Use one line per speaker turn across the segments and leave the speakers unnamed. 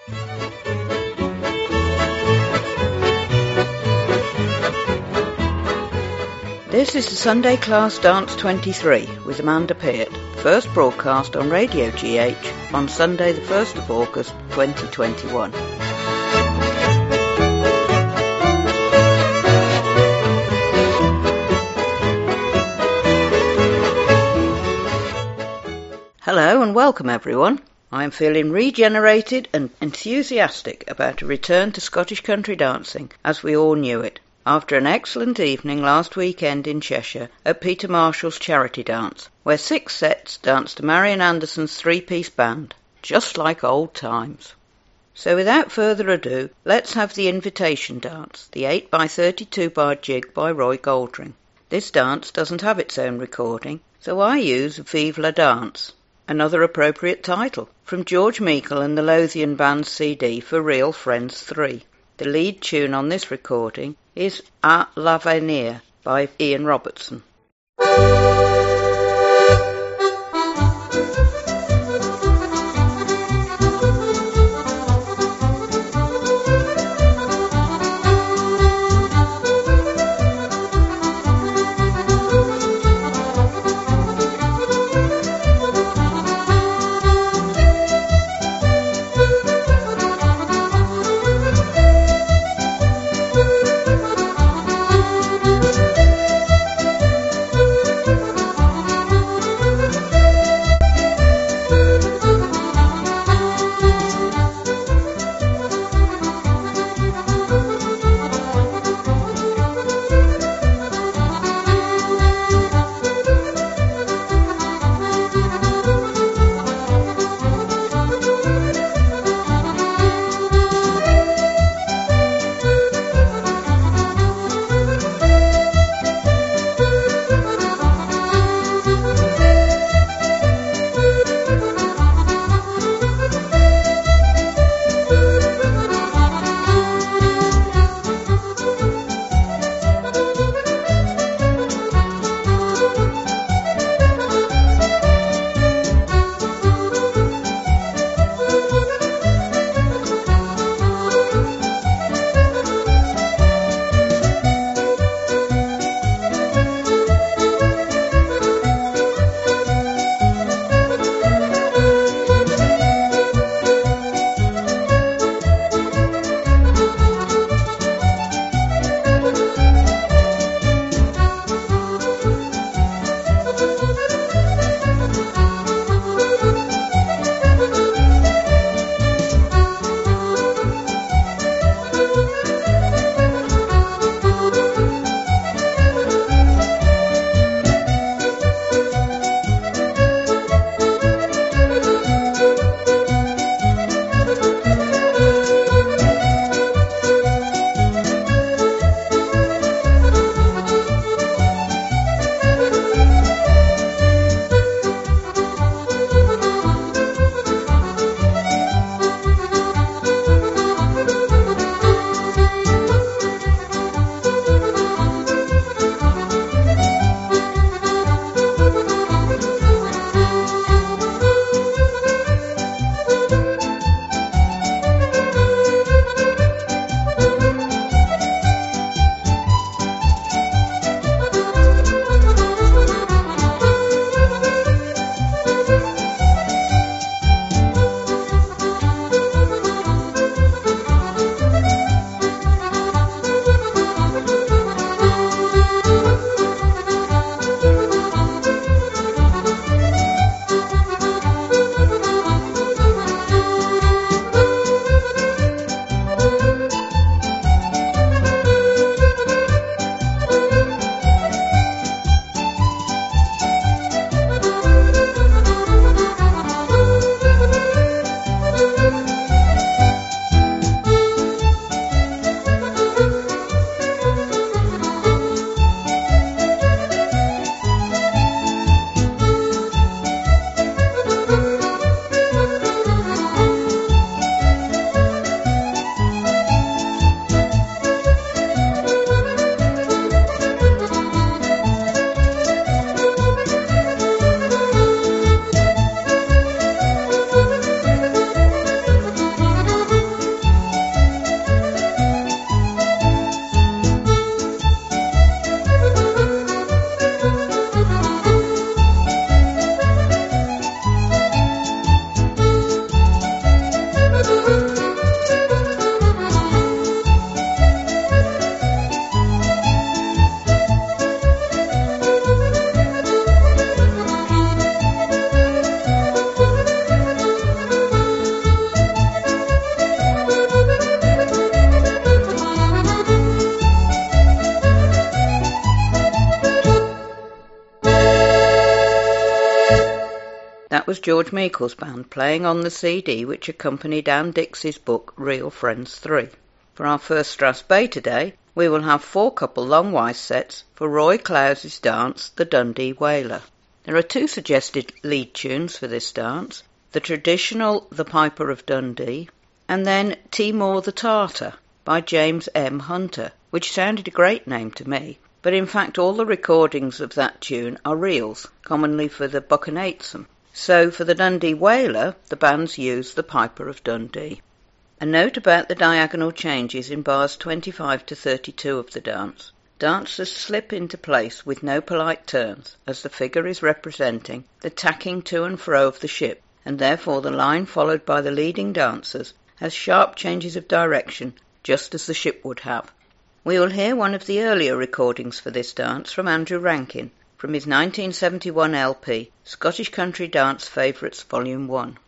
This is the Sunday Class Dance 23 with Amanda Peart, first broadcast on Radio GH on Sunday the 1st of August 2021. Hello and welcome everyone. I am feeling regenerated and enthusiastic about a return to Scottish country dancing as we all knew it, after an excellent evening last weekend in Cheshire at Peter Marshall's charity dance, where 6 sets danced to Marian Anderson's 3-piece band, just like old times. So without further ado, let's have the invitation dance, the 8x32 bar jig by Roy Goldring. This dance doesn't have its own recording, so I use Vive la Dance, another appropriate title, from George Meikle and the Lothian Band's CD for Real Friends 3. The lead tune on this recording is À l'Avenir by Ian Robertson. that was George Meikle's band playing on the CD which accompanied Anne Dixie's book Real Friends 3. For our first Strass Bay today, we will have 4-couple long wise sets for Roy Clowes' dance, The Dundee Wailer. There are 2 suggested lead tunes for this dance, the traditional The Piper of Dundee, and then Timor the Tartar by James M. Hunter, which sounded a great name to me, but in fact all the recordings of that tune are reels, commonly for the Buchanatesome. So for the Dundee Wailer, the bands use The Piper of Dundee. A note about the diagonal changes in bars 25 to 32 of the dance. Dancers slip into place with no polite turns, as the figure is representing the tacking to and fro of the ship, and therefore the line followed by the leading dancers has sharp changes of direction, just as the ship would have. We will hear one of the earlier recordings for this dance from Andrew Rankin, from his 1971 LP, Scottish Country Dance Favourites Volume 1.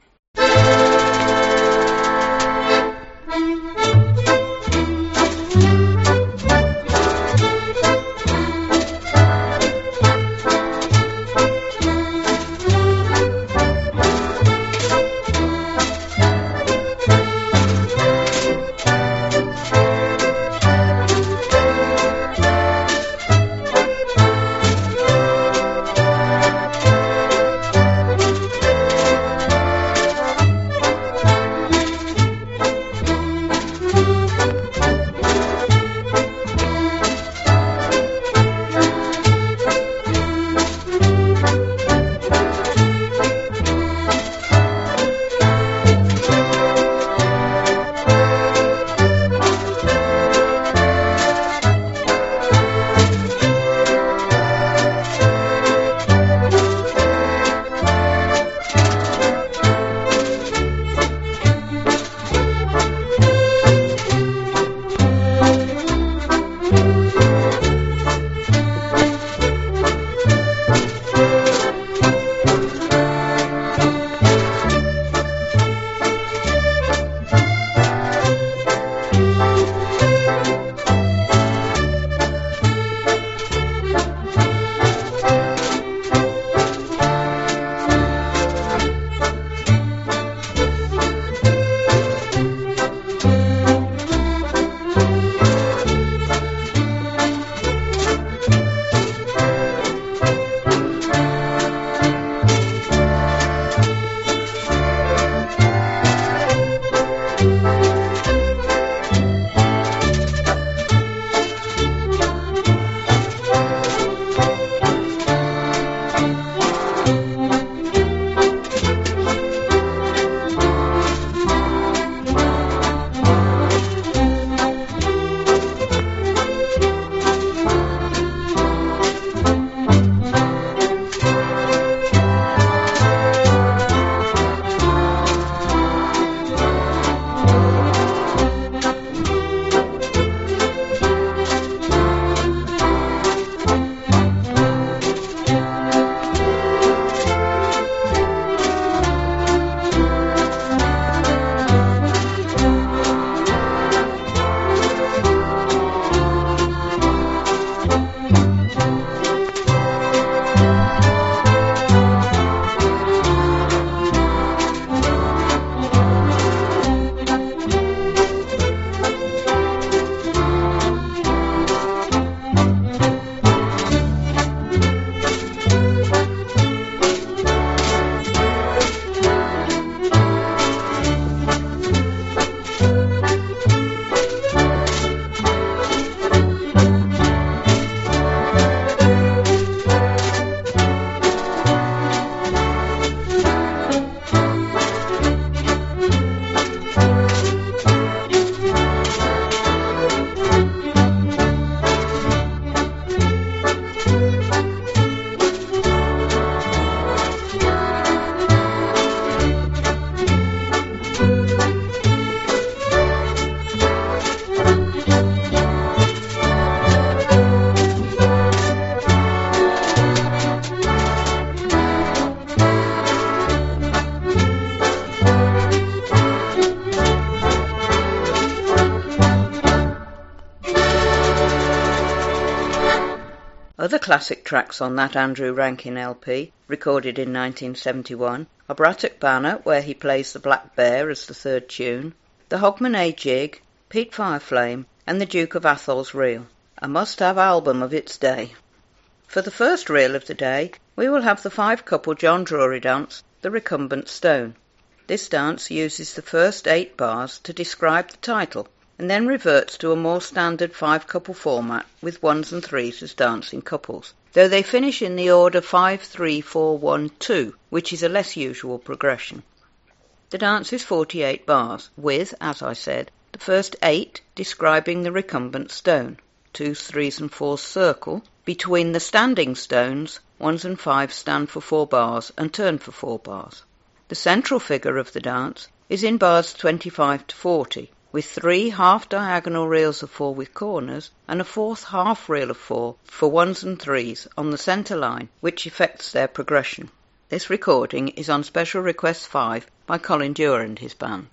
Other classic tracks on that Andrew Rankin LP, recorded in 1971, a Brattock Banner, where he plays the Black Bear as the third tune, the Hogmanay Jig, Pete Fireflame, and the Duke of Athol's Reel, a must-have album of its day. For the first reel of the day, we will have the five-couple John Drury dance, The Recumbent Stone. This dance uses the first 8 bars to describe the title, and then reverts to a more standard five-couple format with 1s and 3s as dancing couples, though they finish in the order 5-3-4-1-2, which is a less usual progression. The dance is 48 bars, with, as I said, the first 8 describing the recumbent stone, 2s, 3s and 4s circle. Between the standing stones, 1s and 5s stand for 4 bars and turn for 4 bars. The central figure of the dance is in bars 25 to 40, with 3 half-diagonal reels of 4 with corners and a 4th half reel of 4 for 1s and 3s on the centre line, which effects their progression. This recording is on Special Request 5 by Colin Dewar and his band.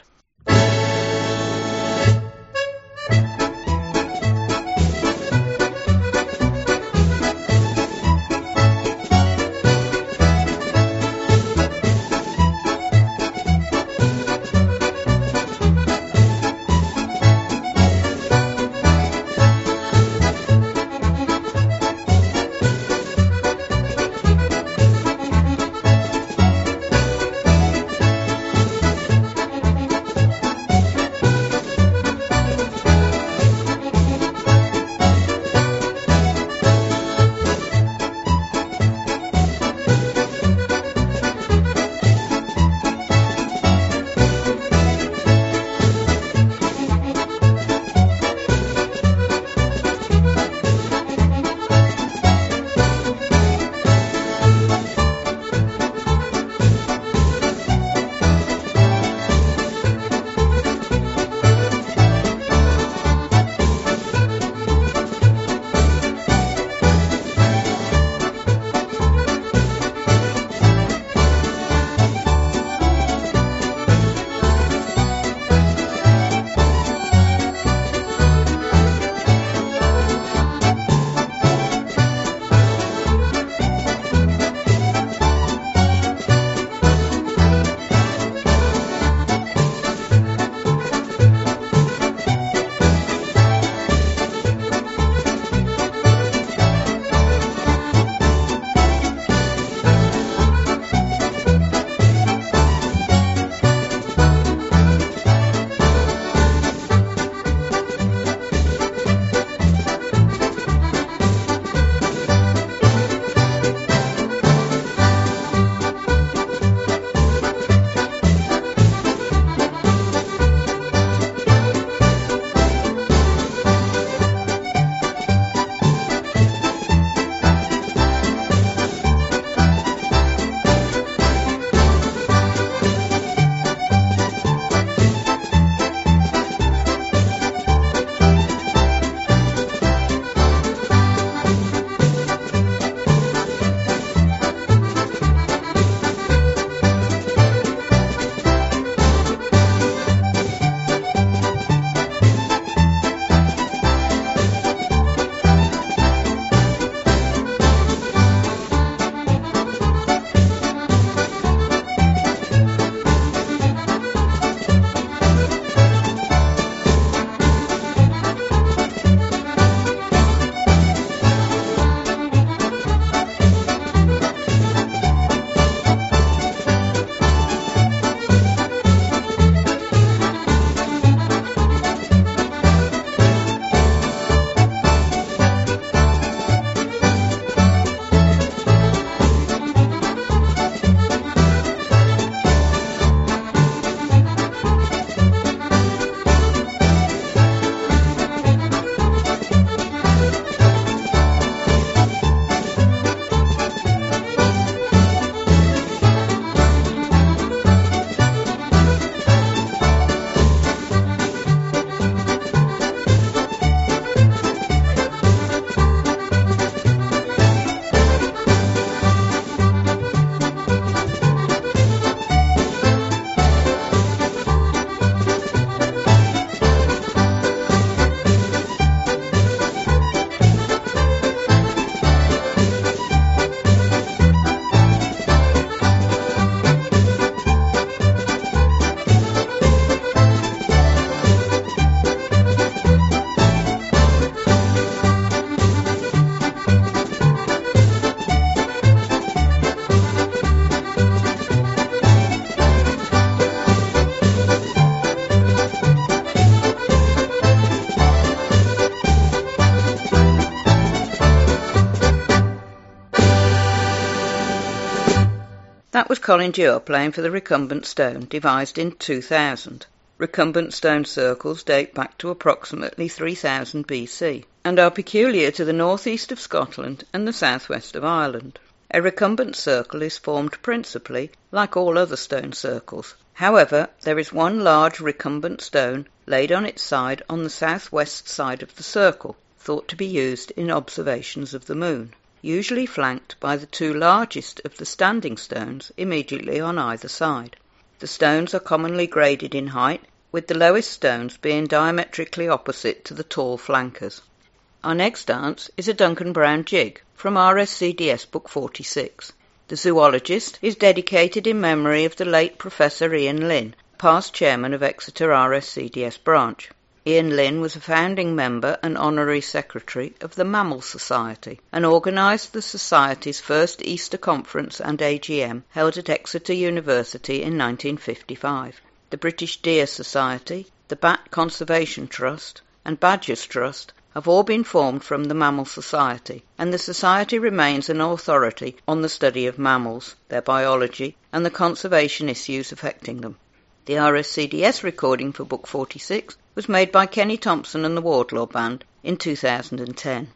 That was Colin Dewar playing for the recumbent stone, devised in 2000. Recumbent stone circles date back to approximately 3000 BC and are peculiar to the northeast of Scotland and the southwest of Ireland. A recumbent circle is formed principally, like all other stone circles. However, there is one large recumbent stone laid on its side on the southwest side of the circle, thought to be used in observations of the moon, usually flanked by the two largest of the standing stones immediately on either side. The stones are commonly graded in height, with the lowest stones being diametrically opposite to the tall flankers. Our next dance is a Duncan Brown jig from RSCDS Book 46. The zoologist is dedicated in memory of the late Professor Ian Lynn, past chairman of Exeter RSCDS branch. Ian Lynn was a founding member and honorary secretary of the Mammal Society and organised the Society's first Easter Conference and AGM held at Exeter University in 1955. The British Deer Society, the Bat Conservation Trust and Badgers Trust have all been formed from the Mammal Society, and the Society remains an authority on the study of mammals, their biology, and the conservation issues affecting them. The RSCDS recording for Book 46 was made by Kenny Thompson and the Wardlaw Band in 2010.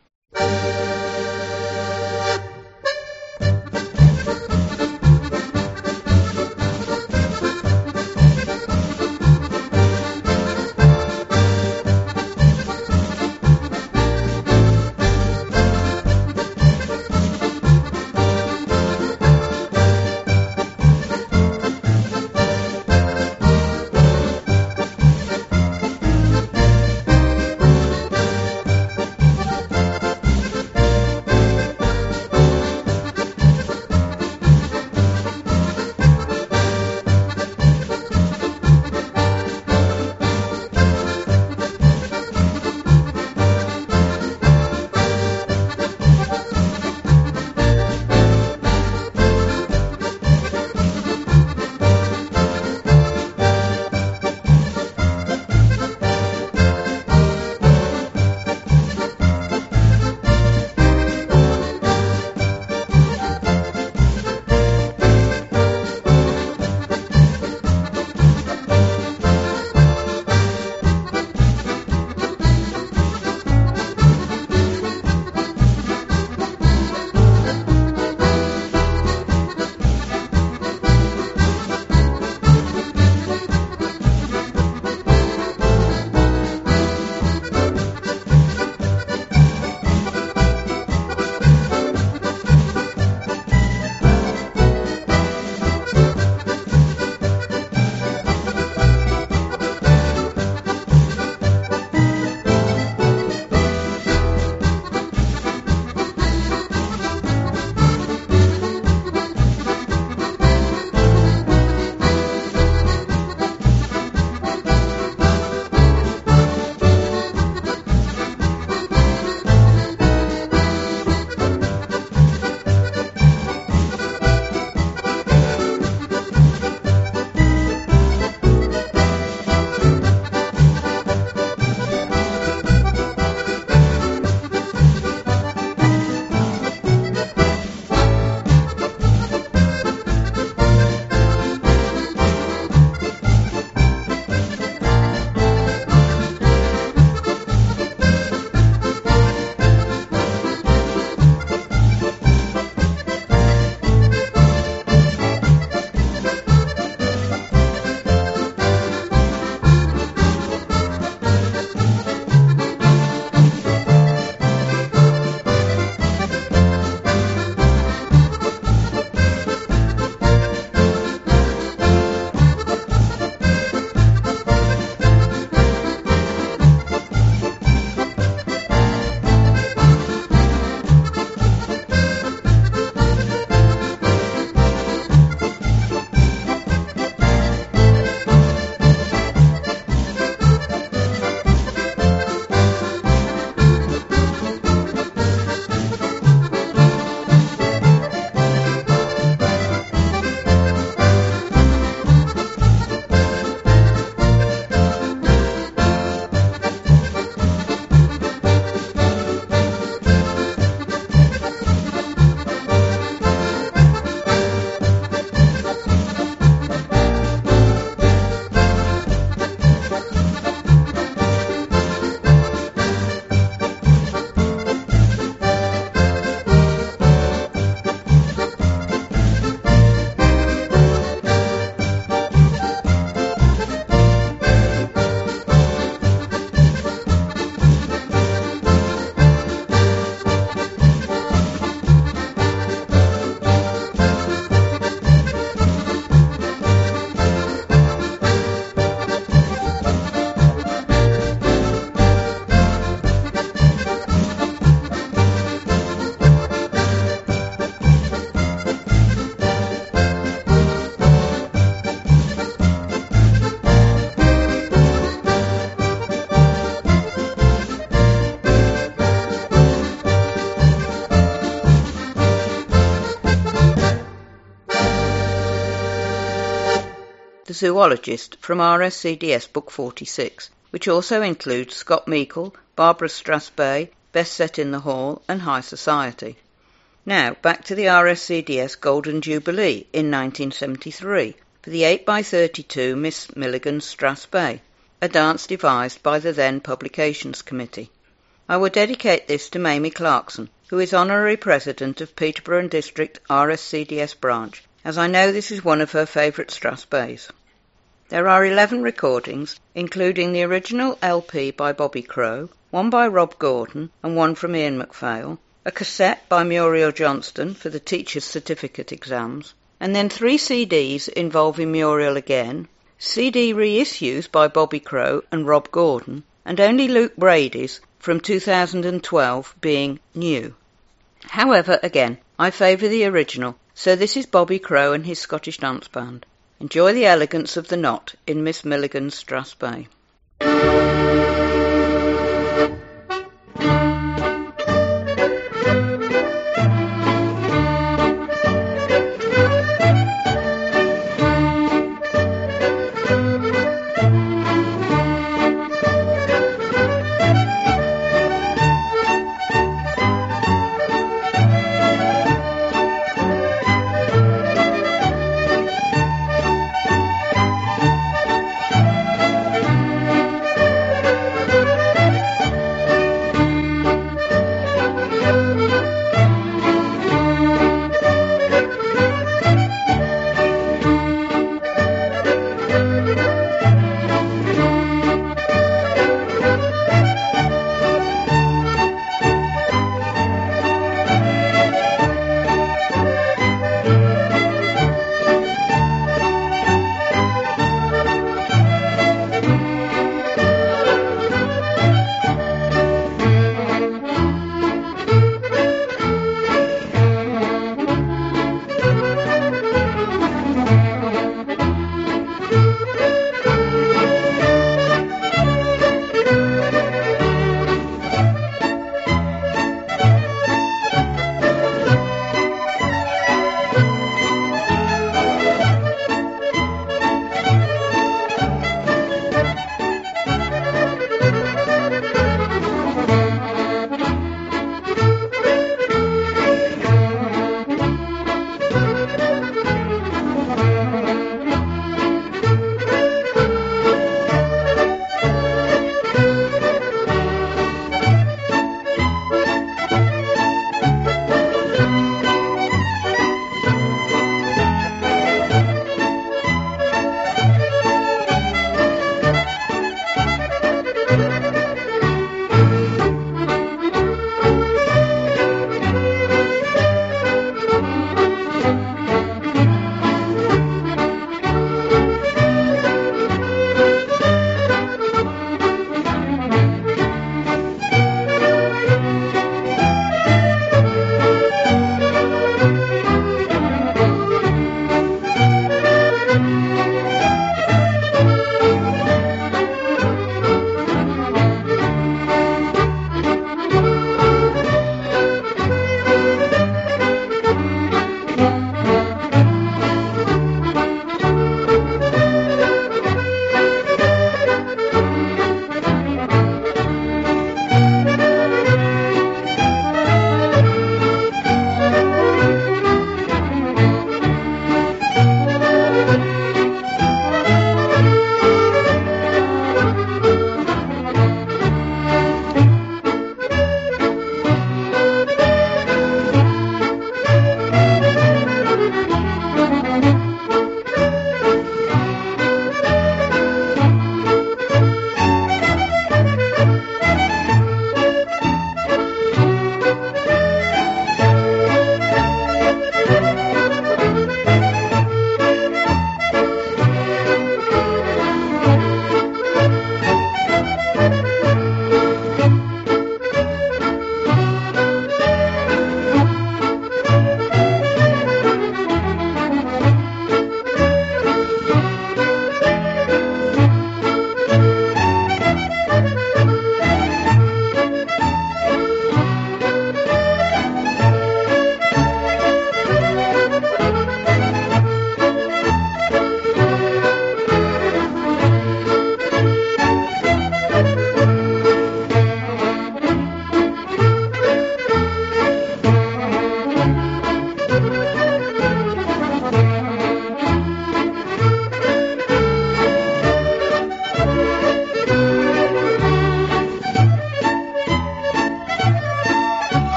Zoologist from RSCDS Book 46, which also includes Scott Meikle, Barbara Strathspey, Best Set in the Hall and High Society. Now, back to the RSCDS Golden Jubilee in 1973 for the 8x32 Miss Milligan's Strathspey, a dance devised by the then Publications Committee. I will dedicate this to Mamie Clarkson, who is Honorary President of Peterborough and District RSCDS Branch, as I know this is one of her favourite Strathspeys. There are 11 recordings, including the original LP by Bobby Crow, one by Rob Gordon and one from Ian MacPhail, a cassette by Muriel Johnston for the Teachers' Certificate exams, and then 3 CDs involving Muriel again, CD reissues by Bobby Crow and Rob Gordon, and only Luke Brady's from 2012 being new. However, again, I favour the original, so this is Bobby Crow and his Scottish Dance Band. Enjoy the elegance of the knot in Miss Milligan's Strathspey.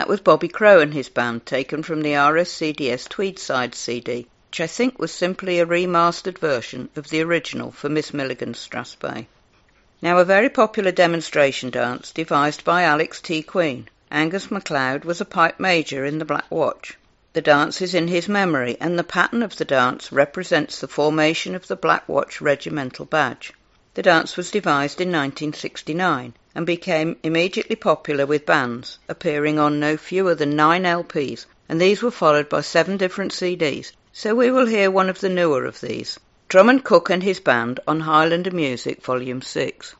That was Bobby Crow and his band, taken from the RSCDS Tweedside CD, which I think was simply a remastered version of the original for Miss Milligan's Strathspey. Now, a very popular demonstration dance devised by Alex T. Queen. Angus MacLeod was a pipe major in the Black Watch. The dance is in his memory, and the pattern of the dance represents the formation of the Black Watch regimental badge. The dance was devised in 1969 and became immediately popular with bands, appearing on no fewer than 9 LPs, and these were followed by 7 different CDs, so we will hear one of the newer of these. Drummond Cook and his band on Highlander Music Volume 6.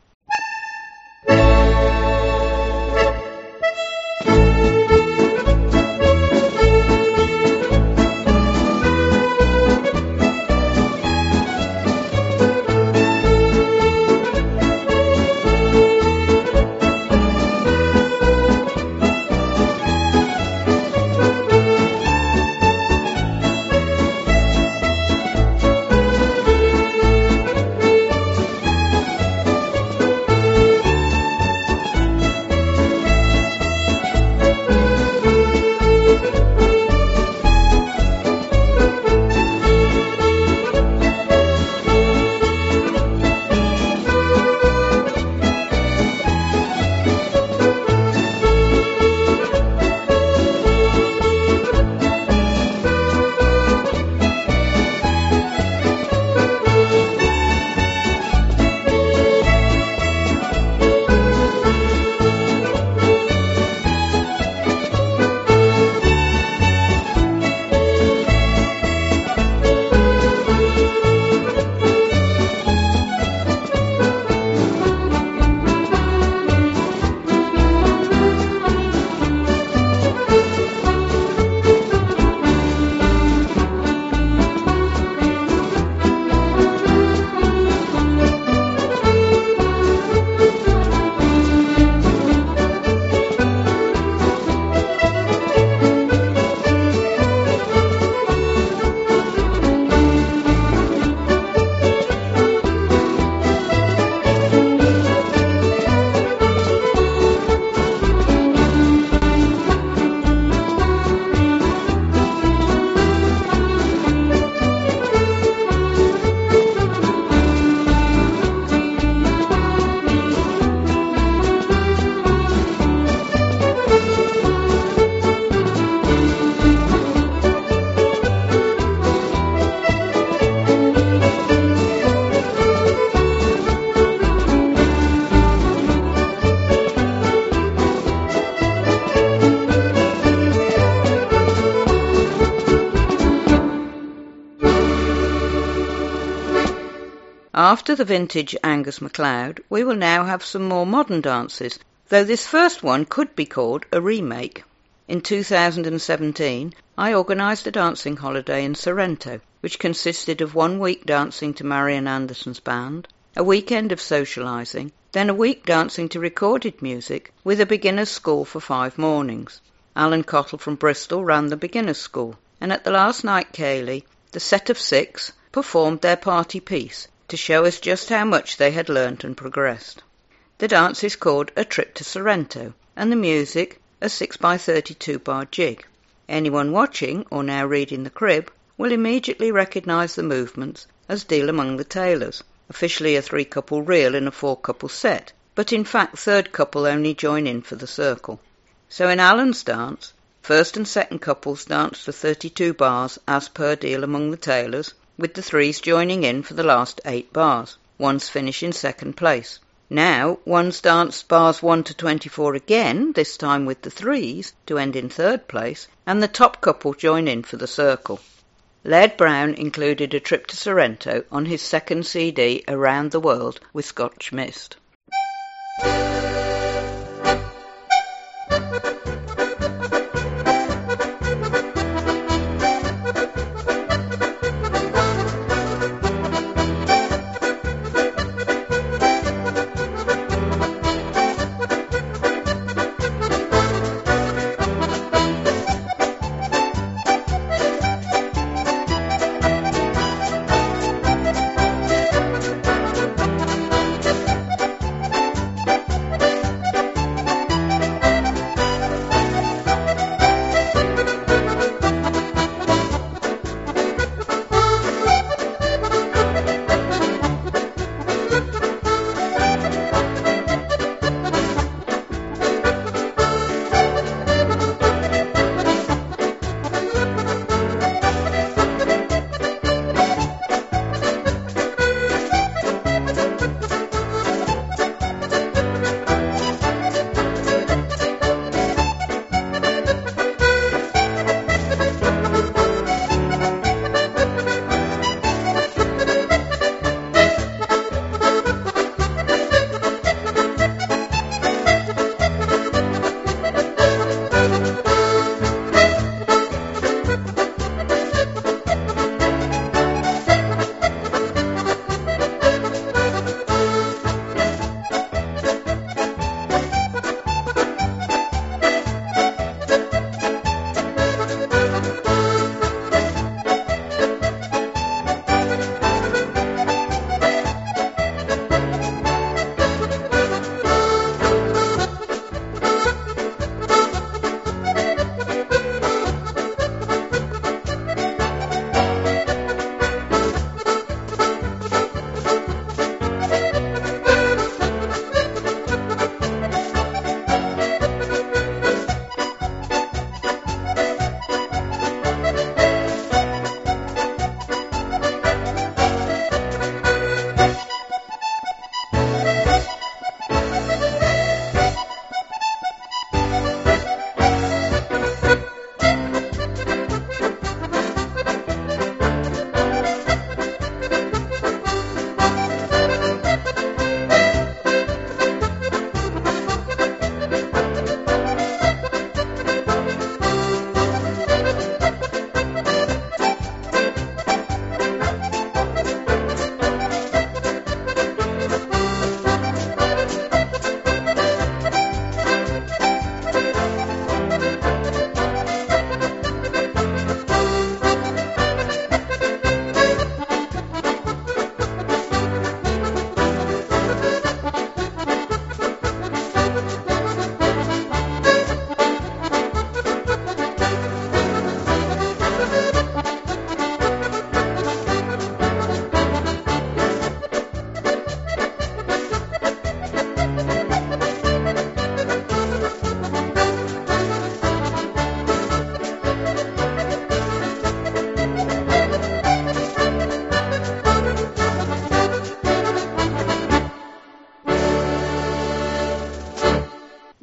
After the vintage Angus MacLeod, we will now have some more modern dances, though this first one could be called a remake. In 2017, I organised a dancing holiday in Sorrento, which consisted of 1 week dancing to Marian Anderson's band, a weekend of socialising, then a week dancing to recorded music with a beginner's school for 5 mornings. Alan Cottle from Bristol ran the beginner's school, and at the last night Ceilidh, the set of 6 performed their party piece to show us just how much they had learnt and progressed. The dance is called A Trip to Sorrento, and the music a 6x32 bar jig. Anyone watching, or now reading the crib, will immediately recognise the movements as Deal Among the Tailors, officially a 3-couple reel in a 4-couple set, but in fact 3rd couple only join in for the circle. So in Alan's dance, 1st and 2nd couples dance for 32 bars as per Deal Among the Tailors, with the 3s joining in for the last 8 bars. One's finish in 2nd place. Now, one's dance bars 1 to 24 again, this time with the 3s, to end in 3rd place, and the top couple join in for the circle. Laird Brown included A Trip to Sorrento on his 2nd CD, Around the World with Scotch Mist.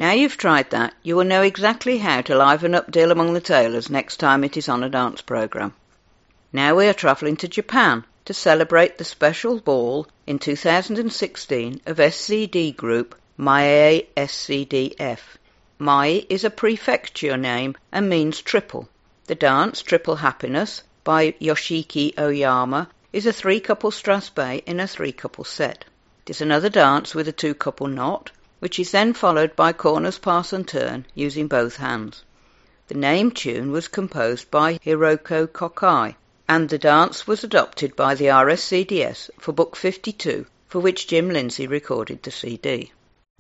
Now you've tried that, you will know exactly how to liven up Dill Among the Tailors next time it is on a dance programme. Now we are travelling to Japan to celebrate the special ball in 2016 of SCD group Mae SCDF. Mae is a prefecture name and means triple. The dance, Triple Happiness, by Yoshiki Oyama, is a 3-couple strathspey in a 3-couple set. It is another dance with a 2-couple knot, which is then followed by corners, pass and turn using both hands. The name tune was composed by Hiroko Kokai, and the dance was adopted by the RSCDS for Book 52, for which Jim Lindsay recorded the CD.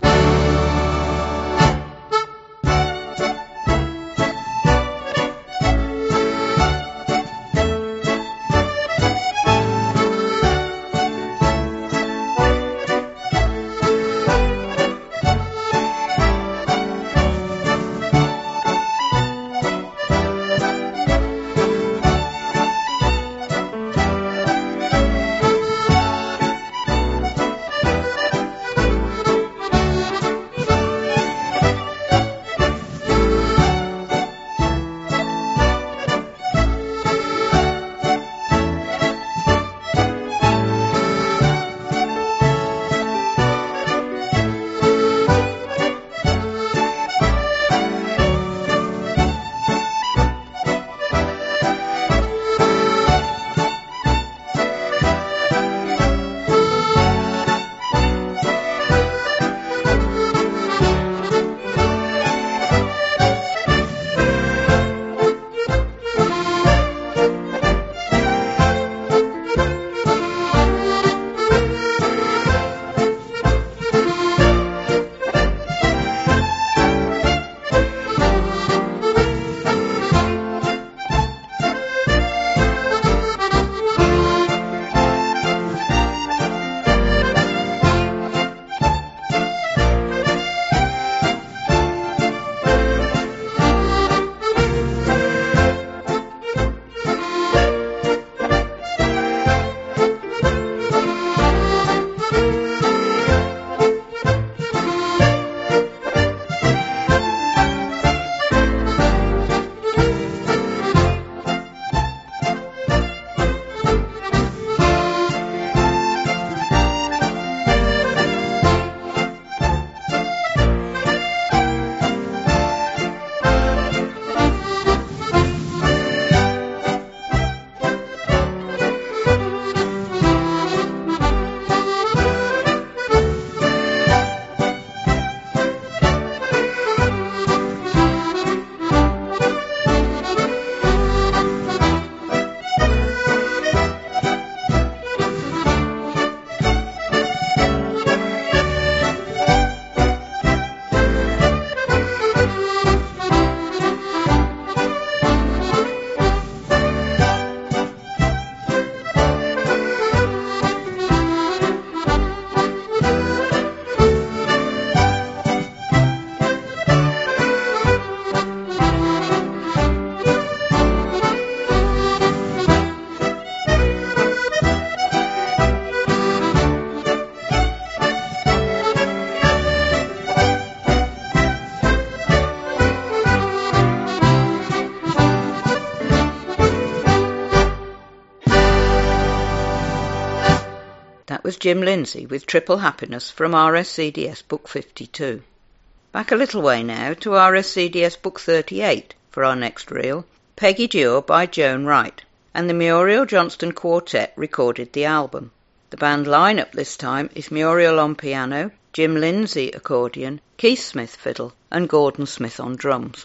That was Jim Lindsay with Triple Happiness from RSCDS Book 52. Back a little way now to RSCDS Book 38 for our next reel, Peggy Dure by Joan Wright, and the Muriel Johnston Quartet recorded the album. The band line-up this time is Muriel on piano, Jim Lindsay accordion, Keith Smith fiddle, and Gordon Smith on drums.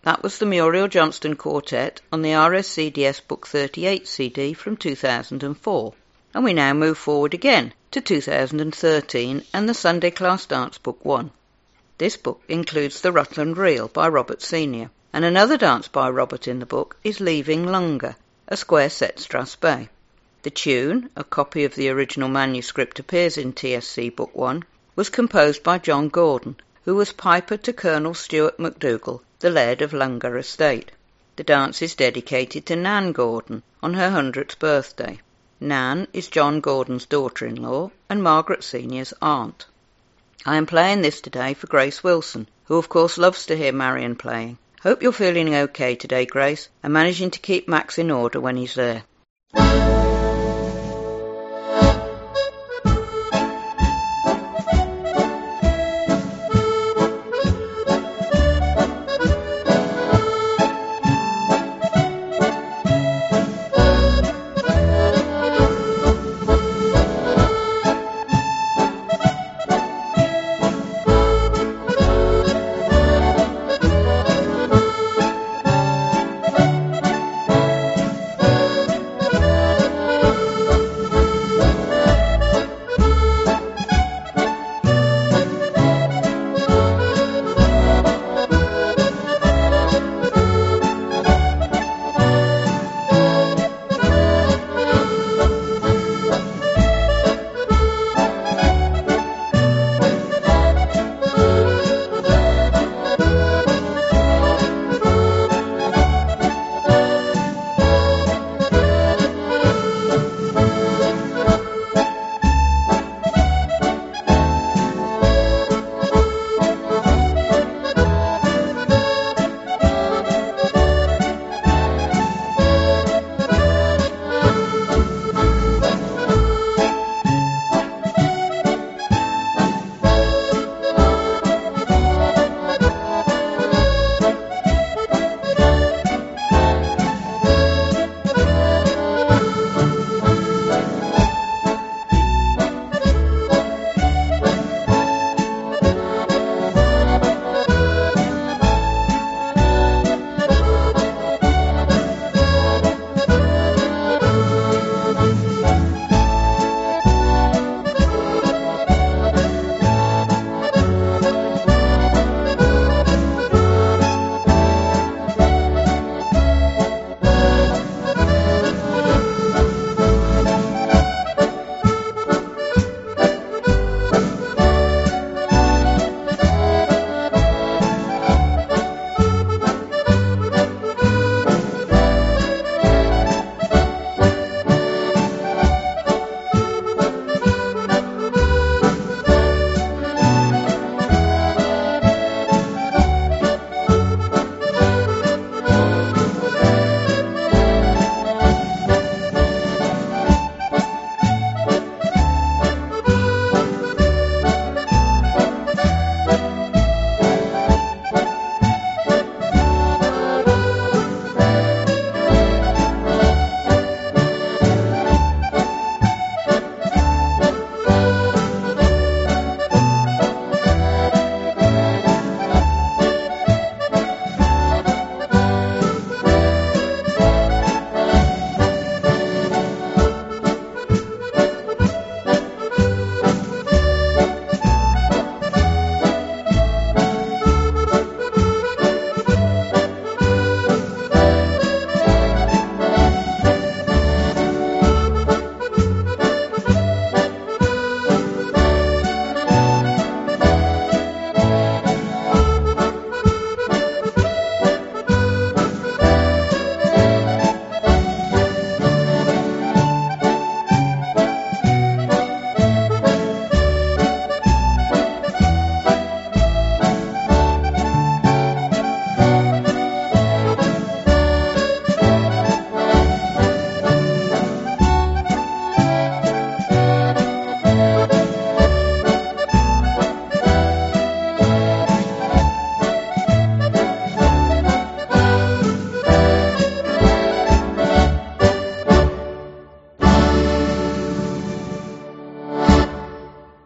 That was the Muriel Johnston Quartet on the RSCDS Book 38 CD from 2004. And we now move forward again to 2013 and the Sunday Class Dance Book 1. This book includes the Rutland Reel by Robert Senior, and another dance by Robert in the book is Leaving Lunga, a square set Strathspey. The tune, a copy of the original manuscript appears in TSC Book 1, was composed by John Gordon, who was piper to Colonel Stuart MacDougall, the Laird of Lunga Estate. The dance is dedicated to Nan Gordon on her 100th birthday. Nan is John Gordon's daughter-in-law and Margaret Senior's aunt. I am playing this today for Grace Wilson, who of course loves to hear Marion playing. Hope you're feeling okay today, Grace, and managing to keep Max in order when he's there.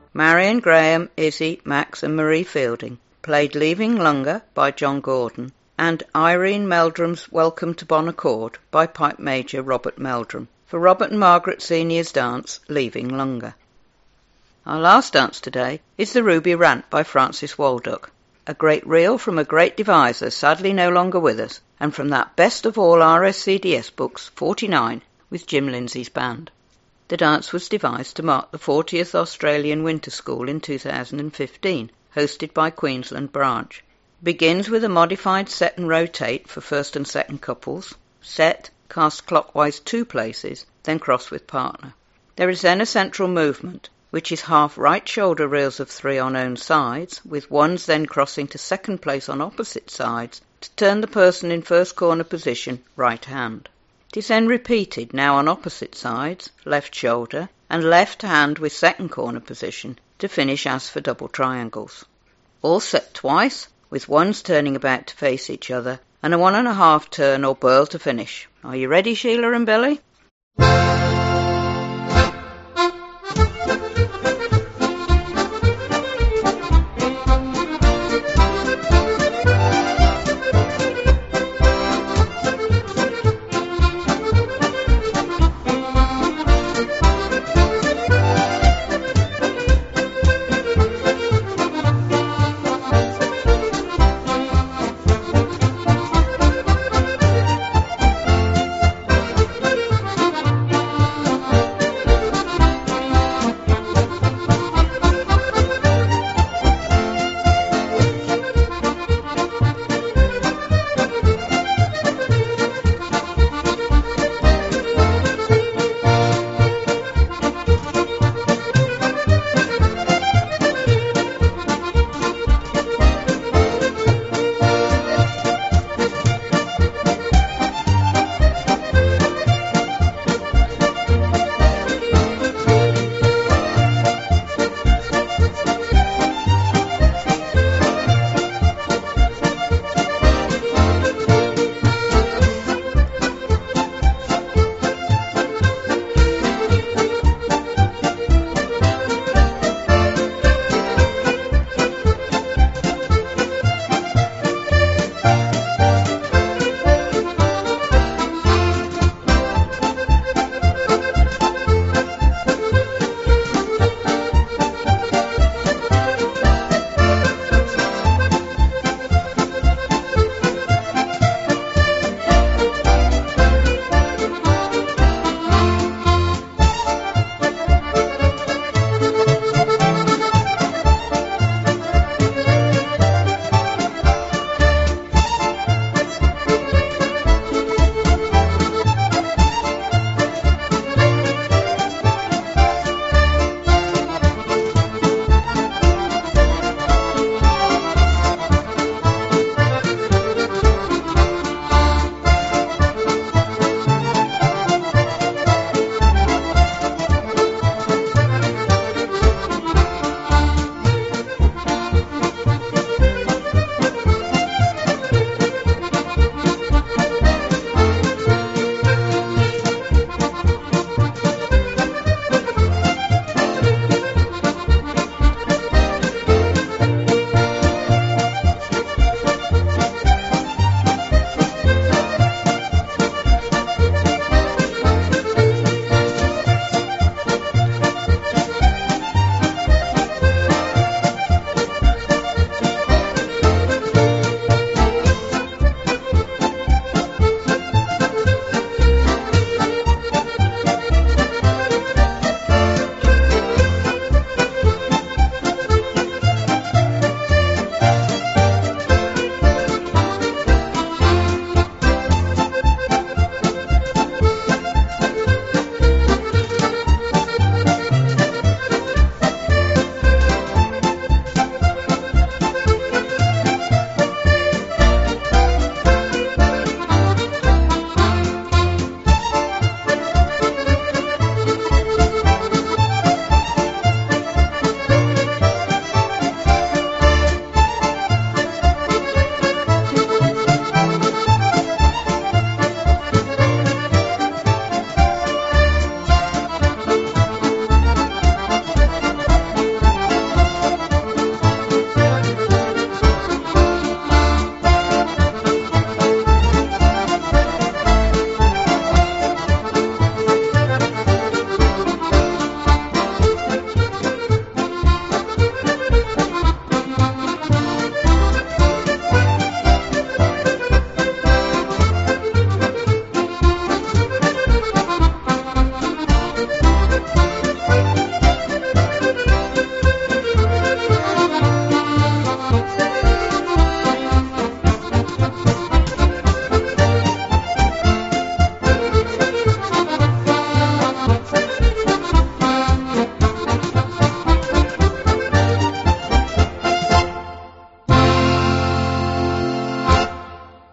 Graham, Izzy, Max and Marie Fielding played Leaving Lunga by John Gordon, and Irene Meldrum's Welcome to Bon Accord by Pipe Major Robert Meldrum, for Robert and Margaret Senior's dance Leaving Lunga. Our last dance today is The Ruby Rant by Francis Walduck, a great reel from a great deviser sadly no longer with us, and from that best of all RSCDS books, 49, with Jim Lindsay's band. The dance was devised to mark the 40th Australian Winter School in 2015, hosted by Queensland Branch. It begins with a modified set and rotate for first and second couples, set, cast clockwise 2 places, then cross with partner. There is then a central movement, which is half right shoulder reels of 3 on own sides, with ones then crossing to second place on opposite sides to turn the person in first corner position right hand. It is then repeated, now on opposite sides, left shoulder, and left hand with second corner position, to finish as for double triangles. All set twice, with ones turning about to face each other, and a 1.5 turn or burl to finish. Are you ready, Sheila and Billy?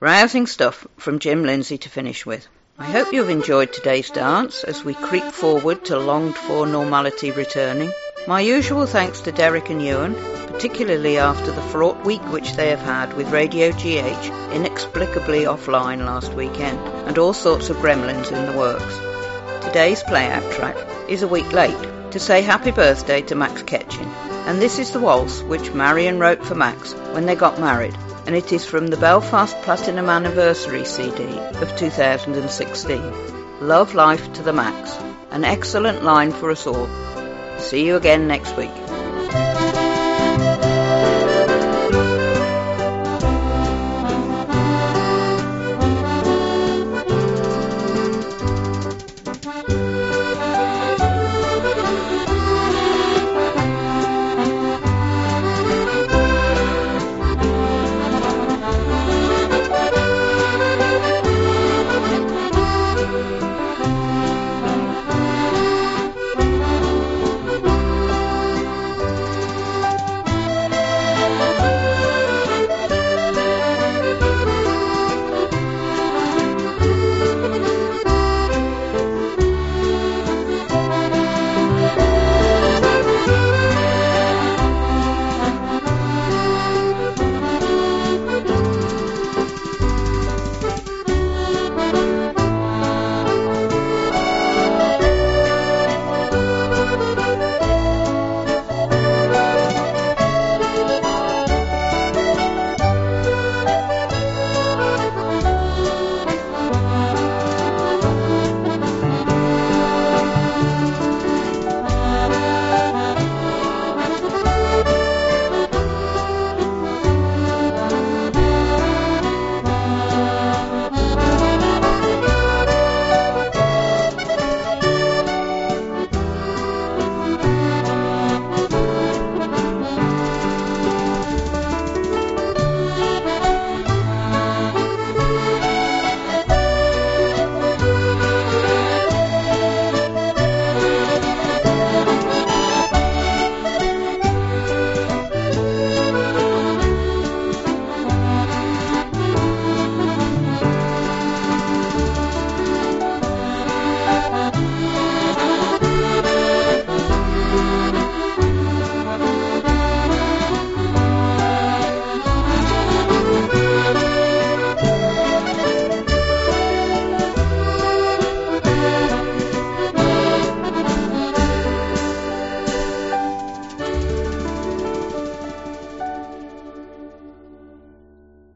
Rousing stuff from Jim Lindsay to finish with. I hope you've enjoyed today's dance as we creep forward to longed-for normality returning. My usual thanks to Derek and Ewan, particularly after the fraught week which they have had with Radio GH inexplicably offline last weekend, and all sorts of gremlins in the works. Today's play-out track is a week late, to say happy birthday to Max Ketchin, and this is the waltz which Marion wrote for Max when they got married, and it is from the Belfast Platinum Anniversary CD of 2016. Love life to the max. An excellent line for us all. See you again next week.